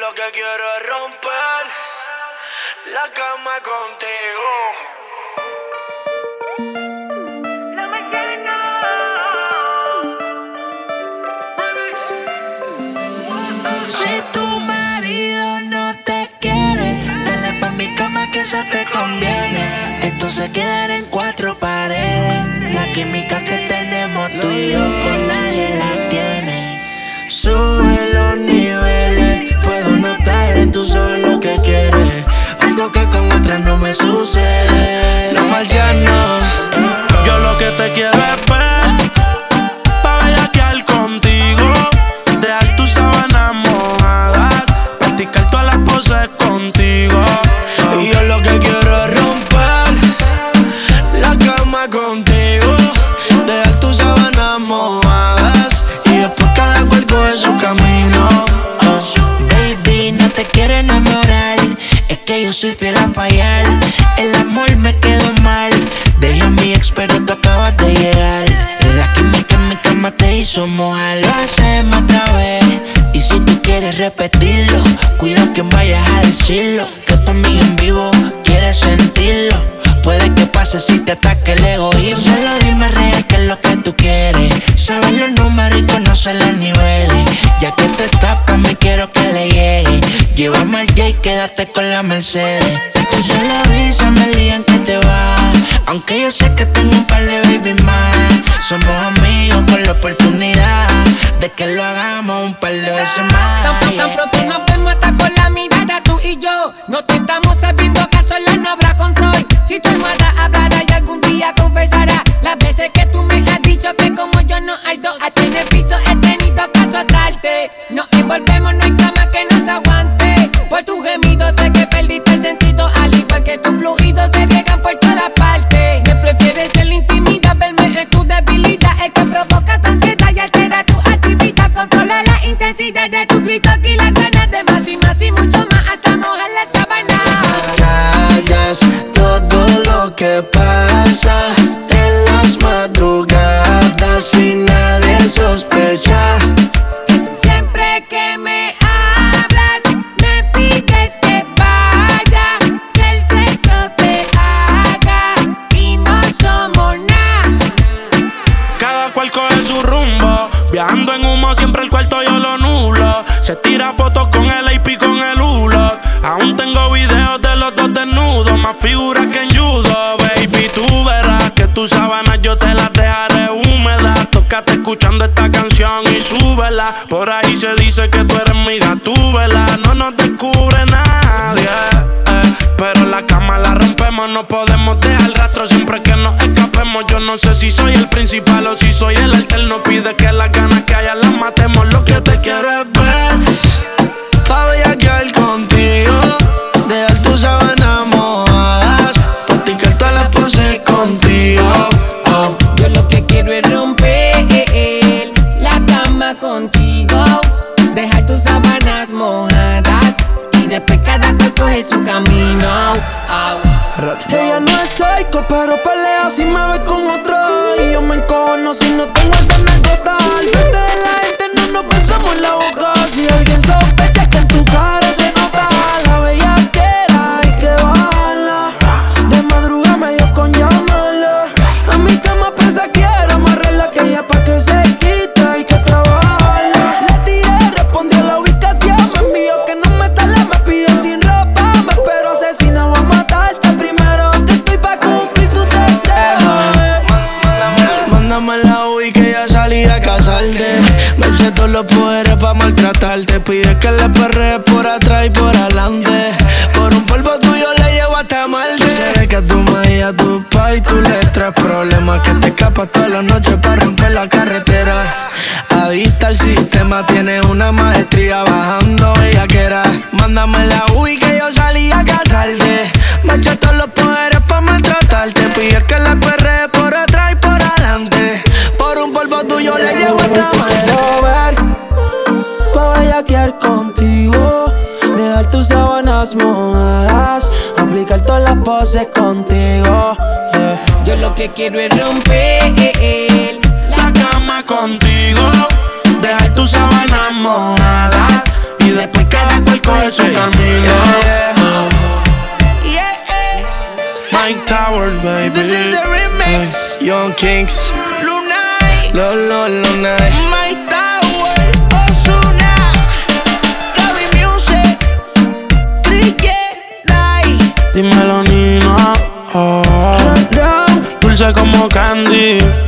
lo que quiero es romper la cama contigo. La mañana. Si tu marido no te quiere, dale pa' mi cama que eso te conviene. Esto se quedará en cuatro paredes. La química que tenemos tú y yo con nadie la tiene. Sube los niveles, puedo notar en tus ojos lo que quieres. Algo que con otras no me sucede. Los marcianos, yo lo que te quiero es ver, pa' bellaquear contigo, dejar tus sábanas mojadas, practicar todas las poses contigo. Y yo lo que quiero es romper la cama contigo, dejar tus sábanas mojadas y después cada cual coge su camino. Baby, no te quiero enamorar, es que yo soy fiel a fallar. El amor me quedó mal, dejé a mi ex pero tú acabas de llegar. La química en mi cama te hizo mojar. Lo hacemos otra vez, y si tú quieres repetirlo, cuida que vayas a decirlo, que tu amiga en vivo quiere sentirlo. Puede que pase si te ataque el egoísmo. Solo dime real qué es lo que tú quieres, saber los números y conocer los niveles. Ya que te tapas me quiero que le llegue. Llévame al J, quédate con la Mercedes. Tú solo avísame el día en que te vas, aunque yo sé que tengo un par de baby más. Somos amigos con la oportunidad de que lo hagamos un par de veces más. Tan pronto nos vemos hasta con la mirada tú y yo. No te estamos sabiendo que a solas no habrá control. Si tu almohada hablará y algún día confesará las veces que tú me has dicho que como yo no hay dos. A ti en el piso he tenido que azotarte. Nos envolvemos, no hay cama que nos aguante. Por tu gemido sé que perdiste el sentido, al igual que tus fluidos se riegan por todas partes. Me prefieres en la intimidad, verme en tu debilidad. El que provoca tu ansiedad y altera tu actividad. Controla la intensidad de tus gritos y las ganas de más y mucho más, hasta mojar la sábana. Callas todo lo que pasa en las madrugadas y nadie sospecha. Siempre que me hablas, me pides que vaya, que el sexo te haga y no somos nada. Cada cual coge su rumbo, viajando en humo, siempre el cuarto yo lo nulo. Se tira fotos con el AP, con el hulo. Aún tengo videos de los dos desnudos, más figuras que en judo. Baby, tú verás que tus sábanas yo te las dejaré húmedas. Tócate escuchando esta canción y súbela. Por ahí se dice que tú eres mi gatúbela. No nos descubre nadie, pero en la cama la rompemos. No podemos dejar rastro siempre que nos escapemos. Yo no sé si soy el principal o si soy el alterno. Pide que las ganas que haya las matemos. Lo que te quiero es ver, pa' bellaquear contigo, dejar tus sábanas mojadas, practicar todas las poses contigo. Yo lo que quiero es romper la cama contigo, dejar tus sábanas mojadas y después cada cual coge su camino. Ella no es psycho, pero pelea si me ve con otro. Y yo me encojono si no tengo esa anécdota. Al frente de la gente no nos besamos en la boca. Si alguien sospecha que en tu cara se nota la bellaquera, hay que bajarla. De madrugada me dio con llamarla. A mi cama pesa quiero amarrarla, que ella pa' que se quita hay que trabajarla. Le tiré, respondió la ubicación. Me envió que no me tale, me pide sin ropa. Me espero asesina o a matarte primero, que estoy pa' cumplir tu deseo. Mándame la UI que ya salí a casarte. Me eché todos los poderes pa' maltratarte. Pide que le perrees por atrás y por adelante. Por un polvo tuyo le llevo hasta Marte. Tú sabes que tu madre y a tu pa' y tú le traes problemas, que te escapas todas las noches pa' romper la carretera. Adicta al sistema, tienes una maestría bajando bellaquera. Mándame la UI que yo salí a casarte. Me eché todos los poderes pa' maltratarte. Pide que le perrees por atrás y por adelante. Por un polvo tuyo le llevo hasta Marte. Quiero ver, pa' bellaquear contigo, dejar tus sábanas mojadas, aplicar todas las poses contigo, yeah. Yo lo que quiero es romper La cama contigo, dejar tus sábanas mojadas y después cada cual coge baby. This is the remix. Young Kings, Lunay, Lunay. My Tower, Ozuna, Gaby Music, Tricky, Night. Dímelo, Nina. Dulce como candy.